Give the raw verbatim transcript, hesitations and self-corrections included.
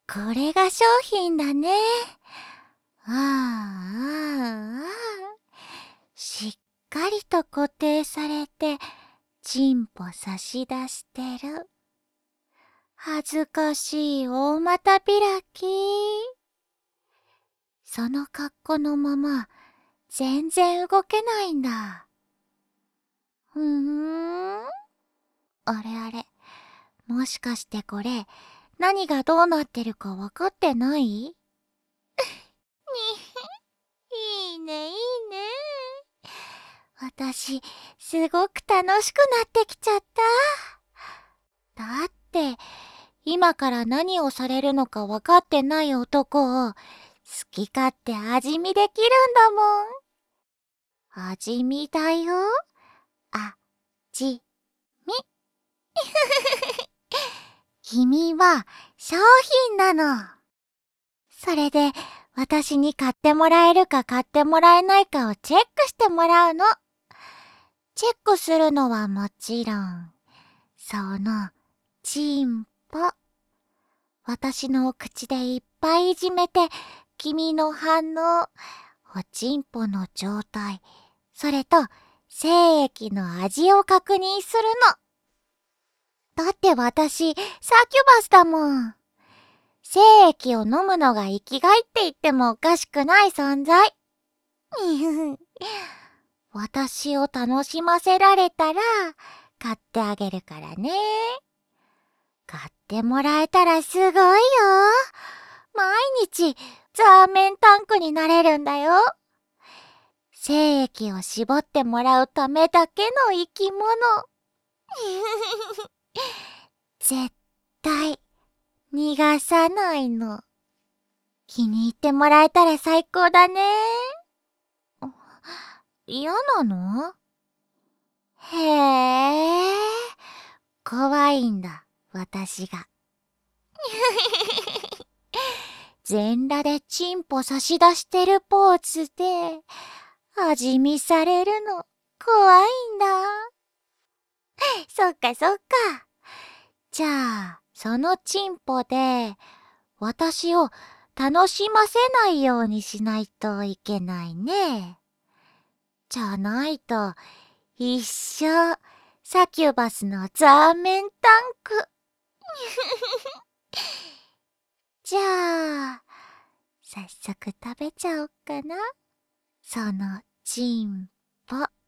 これが商品だね。ああ、ああ、ああ。しっかりと固定されて、チンポ差し出してる。恥ずかしい大股開き。その格好のまま、全然動けないんだ。ふーん。あれあれ。もしかしてこれ、何がどうなってるかわかってない？にいいね、いいね。私、すごく楽しくなってきちゃった。だって、今から何をされるのかわかってない男を、好き勝手味見できるんだもん。味見だよ。あ、じ、み。君は商品なの。それで、私に買ってもらえるか買ってもらえないかをチェックしてもらうの。チェックするのはもちろん、その、チンポ。私のお口でいっぱいいじめて、君の反応、おちんぽの状態、それと、精液の味を確認するの。だって私、サキュバスだもん。精液を飲むのが生きがいって言ってもおかしくない存在。私を楽しませられたら、買ってあげるからね。買ってもらえたらすごいよ。毎日、ザーメンタンクになれるんだよ。精液を絞ってもらうためだけの生き物。絶対、逃がさないの。気に入ってもらえたら最高だね。嫌なの？へえ、怖いんだ、私が。全裸でチンポ差し出してるポーズで、味見されるの、怖いんだ。そっかそっか。じゃあ、そのチンポで、私を楽しませないようにしないといけないね。じゃないと、一生、サキュバスのザーメンタンク。じゃあ、早速食べちゃおっかな。そのチンポ。